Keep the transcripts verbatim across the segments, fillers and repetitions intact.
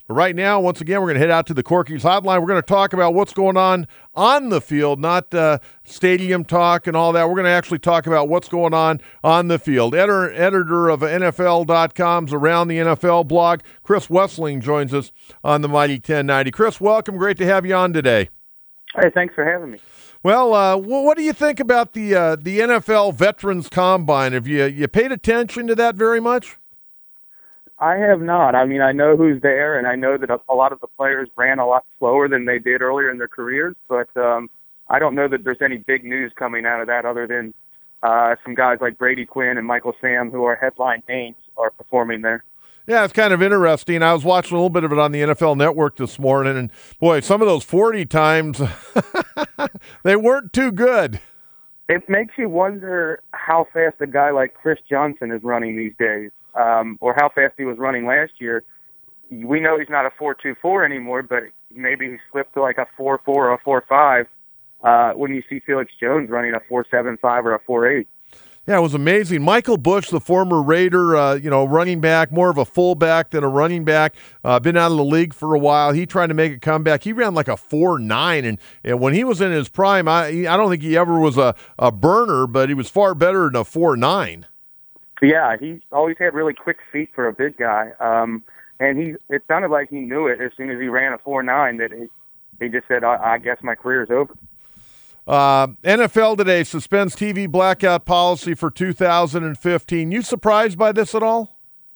But right now, once again, we're going to head out to the Corky's Hotline. We're going to talk about what's going on on the field, not uh, stadium talk and all that. We're going to actually talk about what's going on on the field. Editor, editor of N F L dot com's Around the N F L blog, Chris Wesseling, joins us on the Mighty ten ninety. Chris, welcome. Great to have you on today. Hey, thanks for having me. Well, uh, what do you think about the uh, the N F L Veterans Combine? Have you you paid attention to that very much? I have not. I mean, I know who's there, and I know that a, a lot of the players ran a lot slower than they did earlier in their careers, but um, I don't know that there's any big news coming out of that other than uh, some guys like Brady Quinn and Michael Sam, who are headline names, are performing there. Yeah, it's kind of interesting. I was watching a little bit of it on the N F L Network this morning, and boy, some of those forty times, they weren't too good. It makes you wonder how fast a guy like Chris Johnson is running these days, um, or how fast he was running last year. We know he's not a four two four anymore, but maybe he slipped to like a four four or a four five uh, when you see Felix Jones running a four seven five or a four eight. Yeah, it was amazing. Michael Bush, the former Raider, uh, you know, running back, more of a fullback than a running back, uh, been out of the league for a while. He tried to make a comeback. He ran like a four nine, and, and when he was in his prime, I I don't think he ever was a, a burner, but he was far better than a four nine. Yeah, he always had really quick feet for a big guy, um, and he it sounded like he knew it as soon as he ran a four nine that he, he just said, I, I guess my career's over. Uh, N F L today suspends T V blackout policy for two thousand fifteen. You surprised by this at all?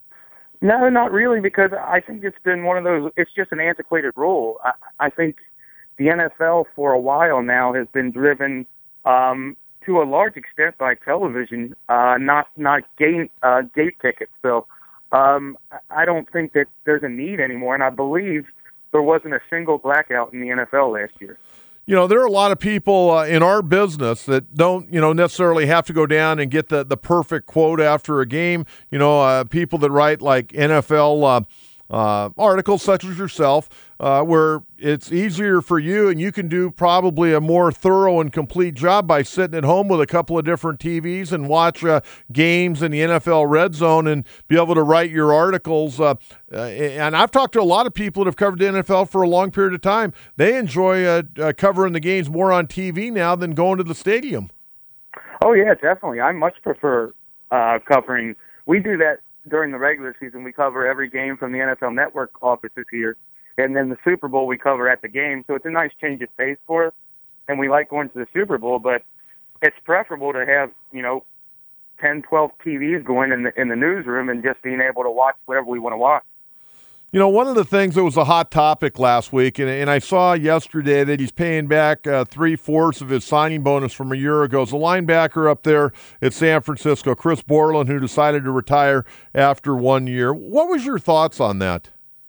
No, not really, because I think it's been one of those, it's just an antiquated rule. I, I think the N F L for a while now has been driven um, to a large extent by television, uh, not not game, uh, gate tickets. So um, I don't think that there's a need anymore, and I believe there wasn't a single blackout in the N F L last year. You know, there are a lot of people uh, in our business that don't, you know, necessarily have to go down and get the, the perfect quote after a game. You know, uh, people that write like N F L uh, uh, articles such as yourself, uh, where it's easier for you and you can do probably a more thorough and complete job by sitting at home with a couple of different T Vs and watch uh, games in the N F L Red Zone and be able to write your articles. Uh, uh, and I've talked to a lot of people that have covered the N F L for a long period of time. They enjoy uh, uh, covering the games more on T V now than going to the stadium. Oh, yeah, definitely. I much prefer uh, covering. We do that during the regular season. We cover every game from the N F L Network offices here. And then the Super Bowl we cover at the game. So it's a nice change of pace for us. And we like going to the Super Bowl, but it's preferable to have, you know, ten, twelve T Vs going in the in the newsroom and just being able to watch whatever we want to watch. You know, one of the things that was a hot topic last week, and, and I saw yesterday that he's paying back uh, three-fourths of his signing bonus from a year ago, is a linebacker up there at San Francisco, Chris Borland, who decided to retire after one year. What was your thoughts on that?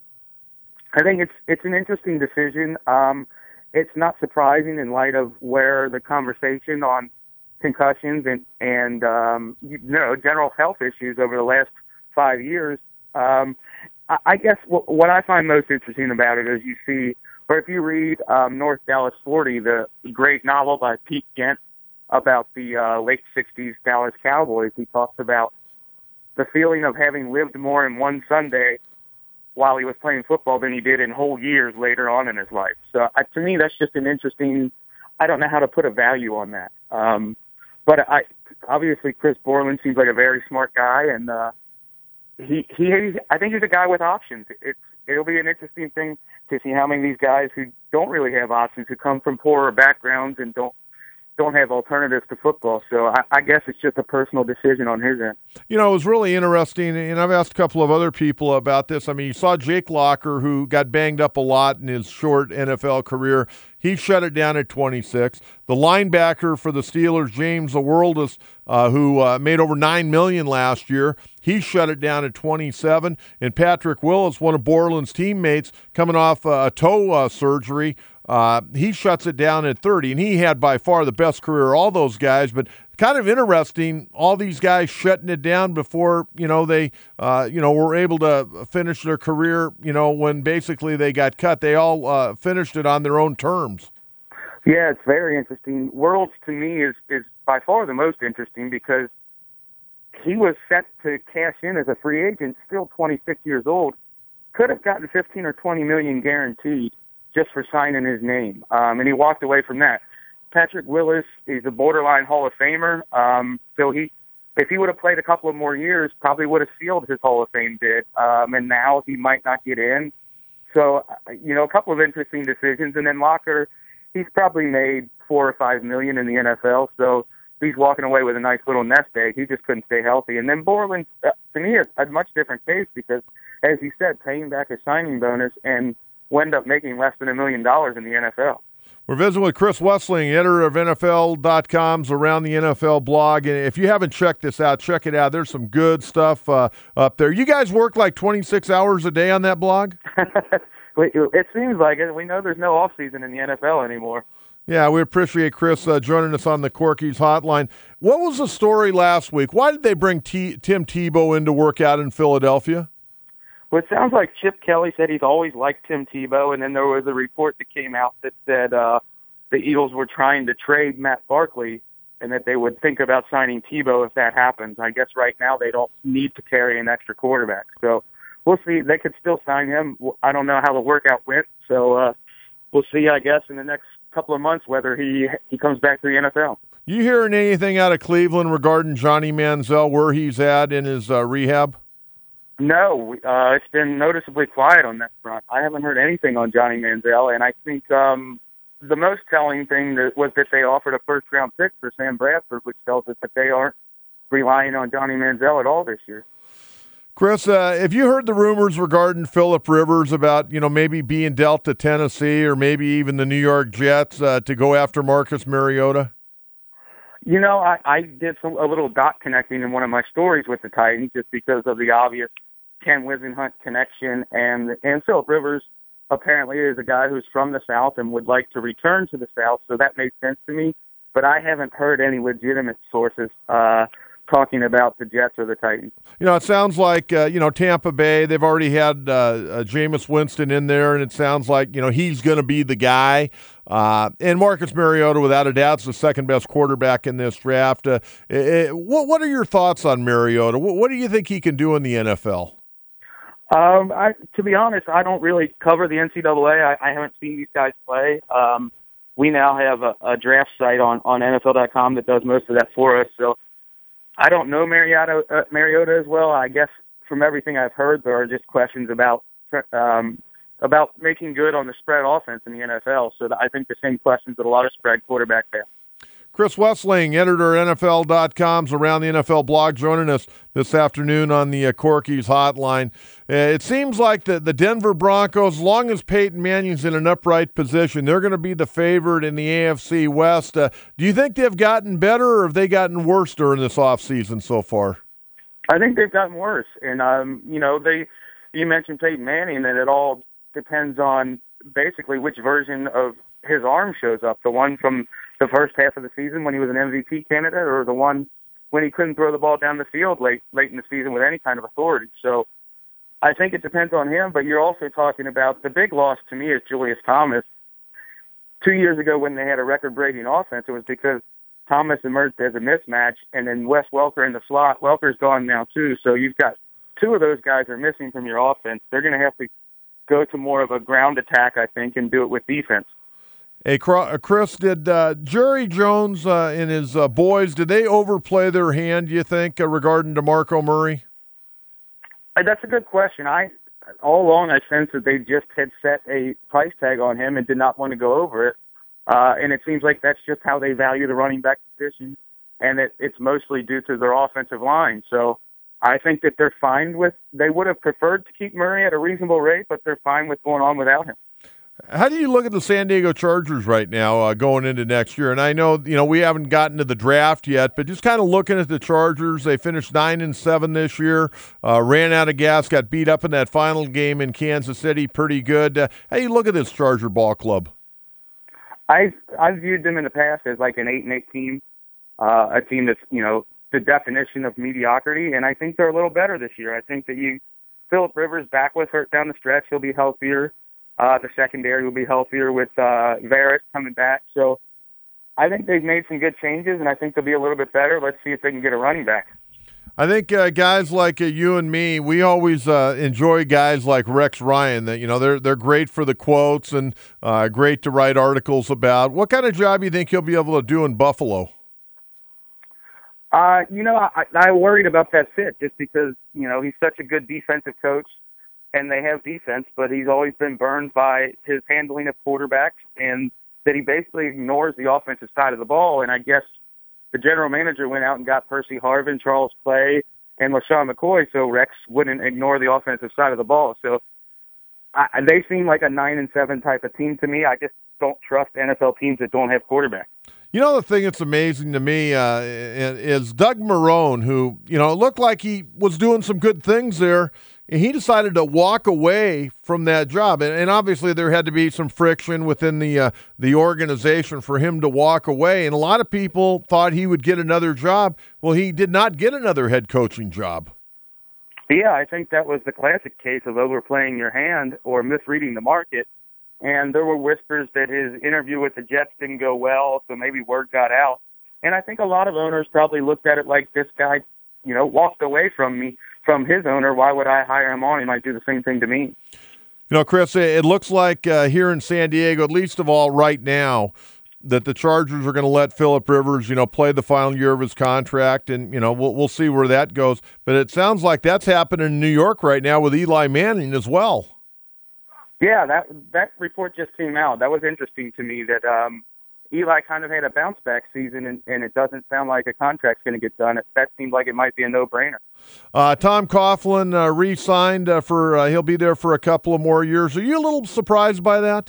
I think it's it's an interesting decision. Um, it's not surprising in light of where the conversation on concussions and, and um, you know, general health issues over the last five years. Um, I, I guess what, what I find most interesting about it is you see, or if you read um, North Dallas forty, the great novel by Pete Gent about the uh, late sixties Dallas Cowboys, he talks about the feeling of having lived more in one Sunday while he was playing football than he did in whole years later on in his life. So uh, to me, that's just an interesting, I don't know how to put a value on that. Um, but I obviously Chris Borland seems like a very smart guy, and uh, he, he, I think he's a guy with options. It's, it'll be an interesting thing to see how many of these guys who don't really have options, who come from poorer backgrounds and don't, don't have alternatives to football. So I, I guess it's just a personal decision on his end. You know, it was really interesting, and I've asked a couple of other people about this. I mean, you saw Jake Locker, who got banged up a lot in his short N F L career. He shut it down at twenty-six. The linebacker for the Steelers, James Aworldis, uh, who uh, made over nine million dollars last year, he shut it down at twenty-seven. And Patrick Willis, one of Borland's teammates, coming off uh, a toe uh, surgery, Uh, he shuts it down at thirty, and he had by far the best career of all those guys. But kind of interesting, all these guys shutting it down before, you know, they, uh, you know, were able to finish their career, you know, when basically they got cut. They all uh, finished it on their own terms. Yeah, it's very interesting. Worlds, to me, is, is by far the most interesting because he was set to cash in as a free agent, still twenty-six years old. could have gotten fifteen or twenty million guaranteed just for signing his name, um, and he walked away from that. Patrick Willis is a borderline Hall of Famer, um, so he, if he would have played a couple of more years, probably would have sealed his Hall of Fame bid, um, and now he might not get in. So, you know, a couple of interesting decisions, and then Locker, he's probably made four or five million in the N F L, so he's walking away with a nice little nest egg. He just couldn't stay healthy. And then Borland, uh, to me, is a much different case because, as you said, paying back his signing bonus and wound up making less than a million dollars in the N F L. We're visiting with Chris Wesseling, editor of N F L dot com's Around the N F L blog. And if you haven't checked this out, check it out. There's some good stuff uh, up there. You guys work like twenty-six hours a day on that blog? It seems like it. We know there's no off season in the N F L anymore. Yeah, we appreciate Chris uh, joining us on the Corky's Hotline. What was the story last week? Why did they bring T- Tim Tebow in to work out in Philadelphia? Well, it sounds like Chip Kelly said he's always liked Tim Tebow, and then there was a report that came out that said uh, the Eagles were trying to trade Matt Barkley and that they would think about signing Tebow if that happens. I guess right now they don't need to carry an extra quarterback. So we'll see. They could still sign him. I don't know how the workout went, so uh, we'll see, I guess, in the next couple of months whether he, he comes back to the N F L. You hearing anything out of Cleveland regarding Johnny Manziel, where he's at in his uh, rehab? No, uh, it's been noticeably quiet on that front. I haven't heard anything on Johnny Manziel, and I think um, the most telling thing that was that they offered a first-round pick for Sam Bradford, which tells us that they aren't relying on Johnny Manziel at all this year. Chris, uh, have you heard the rumors regarding Phillip Rivers about, you know, maybe being dealt to Tennessee or maybe even the New York Jets uh, to go after Marcus Mariota? You know, I, I did some, a little dot connecting in one of my stories with the Titans just because of the obvious Ken Wisenhunt connection, and and Phillip Rivers apparently is a guy who's from the South and would like to return to the South, so that made sense to me. But I haven't heard any legitimate sources uh, talking about the Jets or the Titans. You know, it sounds like, uh, you know, Tampa Bay, they've already had uh, uh, Jameis Winston in there, and it sounds like, you know, he's going to be the guy. Uh, and Marcus Mariota, without a doubt, is the second-best quarterback in this draft. Uh, uh, what, what are your thoughts on Mariota? What, what do you think he can do in the N F L? Um, I, to be honest, I don't really cover the N C double A. I, I haven't seen these guys play. Um, we now have a, a draft site on, on N F L dot com that does most of that for us, so I don't know Mariota, uh, Mariota as well. I guess from everything I've heard, there are just questions about um, about making good on the spread offense in the N F L. So I think the same questions that a lot of spread quarterbacks have. Chris Wesseling, editor of N F L dot com's Around the N F L blog, joining us this afternoon on the uh, Corky's Hotline. Uh, it seems like the, the Denver Broncos, as long as Peyton Manning's in an upright position, they're going to be the favorite in the A F C West. Uh, do you think they've gotten better, or have they gotten worse during this offseason so far? I think they've gotten worse. And, um, you know, they you mentioned Peyton Manning, and it all depends on basically which version of his arm shows up, the one from the first half of the season when he was an M V P candidate, or the one when he couldn't throw the ball down the field late late in the season with any kind of authority. So I think it depends on him, but you're also talking about the big loss to me is Julius Thomas. Two years ago when they had a record-breaking offense, it was because Thomas emerged as a mismatch, and then Wes Welker in the slot. Welker's gone now too, so you've got two of those guys are missing from your offense. They're going to have to go to more of a ground attack, I think, and do it with defense. Hey, Chris, did uh, Jerry Jones uh, and his uh, boys, did they overplay their hand, do you think, uh, regarding DeMarco Murray? That's a good question. I all along I sensed that they just had set a price tag on him and did not want to go over it. Uh, and it seems like that's just how they value the running back position, and it, it's mostly due to their offensive line. So I think that they're fine with – they would have preferred to keep Murray at a reasonable rate, but they're fine with going on without him. How do you look at the San Diego Chargers right now uh, going into next year? And I know, you know, we haven't gotten to the draft yet, but just kind of looking at the Chargers, they finished nine and seven this year, uh, ran out of gas, got beat up in that final game in Kansas City pretty good. Uh, how do you look at this Charger ball club? I've, I've viewed them in the past as like an eight and eight team, uh, a team that's, you know, the definition of mediocrity, and I think they're a little better this year. I think that you, Phillip Rivers back was hurt down the stretch. He'll be healthier. Uh, the secondary will be healthier with uh, Varys coming back. So I think they've made some good changes, and I think they'll be a little bit better. Let's see if they can get a running back. I think uh, guys like uh, you and me, we always uh, enjoy guys like Rex Ryan. That you know they're they're great for the quotes and uh, great to write articles about. What kind of job do you think he'll be able to do in Buffalo? Uh, you know, I, I worried about that fit just because, you know, he's such a good defensive coach and they have defense, but he's always been burned by his handling of quarterbacks and that he basically ignores the offensive side of the ball. And I guess the general manager went out and got Percy Harvin, Charles Clay, and LaShawn McCoy so Rex wouldn't ignore the offensive side of the ball. So I, they seem like a nine and seven type of team to me. I just don't trust N F L teams that don't have quarterbacks. You know, the thing that's amazing to me uh, is Doug Marrone, who, you know, it looked like he was doing some good things there, and he decided to walk away from that job. And, and obviously there had to be some friction within the uh, the organization for him to walk away. And a lot of people thought he would get another job. Well, he did not get another head coaching job. Yeah, I think that was the classic case of overplaying your hand or misreading the market. And there were whispers that his interview with the Jets didn't go well, so maybe word got out. And I think a lot of owners probably looked at it like, this guy, you know, walked away from me, from his owner. Why would I hire him on? He might do the same thing to me. You know, Chris, it looks like uh, here in San Diego, at least of all right now, that the Chargers are going to let Phillip Rivers, you know, play the final year of his contract, and, you know, we'll, we'll see where that goes. But it sounds like that's happening in New York right now with Eli Manning as well. Yeah, that that report just came out. That was interesting to me that um, Eli kind of had a bounce-back season, and, and it doesn't sound like a contract's going to get done. It, that seems like it might be a no-brainer. Uh, Tom Coughlin uh, re-signed uh, for uh, – he'll be there for a couple of more years. Are you a little surprised by that?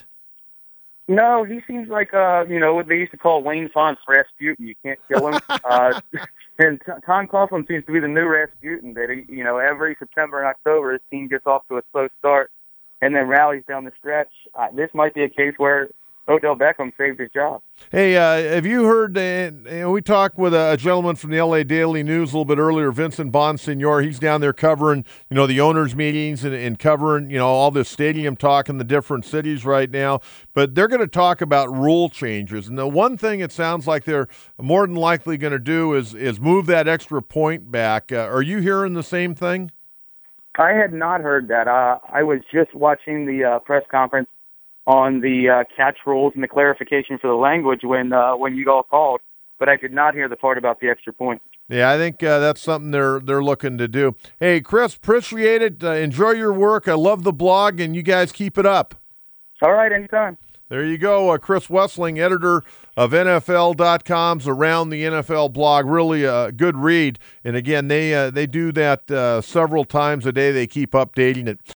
No, he seems like, uh, you know, what they used to call Wayne Fontes Rasputin. You can't kill him. uh, and t- Tom Coughlin seems to be the new Rasputin, that, he, you know, every September and October his team gets off to a slow start and then rallies down the stretch. Uh, this might be a case where Odell Beckham saved his job. Hey, uh, have you heard, uh, we talked with a gentleman from the L A Daily News a little bit earlier, Vincent Bonsignor. He's down there covering, you know, the owners' meetings and, and covering, you know, all this stadium talk in the different cities right now. But they're going to talk about rule changes. And the one thing it sounds like they're more than likely going to do is, is move that extra point back. Uh, are you hearing the same thing? I had not heard that. Uh, I was just watching the uh, press conference on the uh, catch rules and the clarification for the language when uh, when you all called, but I did not hear the part about the extra point. Yeah, I think uh, that's something they're they're looking to do. Hey, Chris, appreciate it. Uh, enjoy your work. I love the blog, and you guys keep it up. All right, anytime. There you go. Uh, Chris Wesseling, editor of N F L dot com's Around the N F L blog. Really a good read. And, again, they uh, they do that uh, several times a day. They keep updating it.